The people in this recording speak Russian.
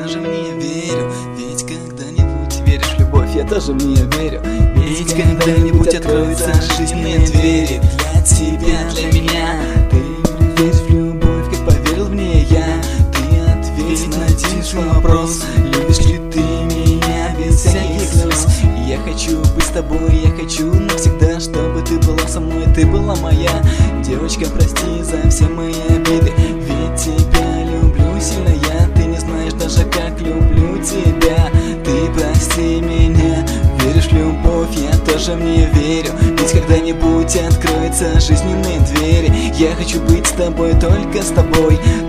тоже в нее верю. Ведь когда-нибудь веришь в любовь, я тоже в нее верю. Ведь когда-нибудь откроются жизненные двери для тебя, для меня. Ты веришь в любовь, как поверил в нее я. Ты ответь на один вопрос: любишь ли ты меня без всяких слез? Я хочу быть с тобой, я хочу навсегда, чтобы ты была со мной, ты была моя. Девочка, прости за все мои обиды, ведь тебя люблю сильно я. Ты не знаешь даже, как люблю тебя. Ты прости меня, веришь в любовь, я тоже в нее верю. Ведь когда-нибудь откроются жизненные двери. Я хочу быть с тобой, только с тобой.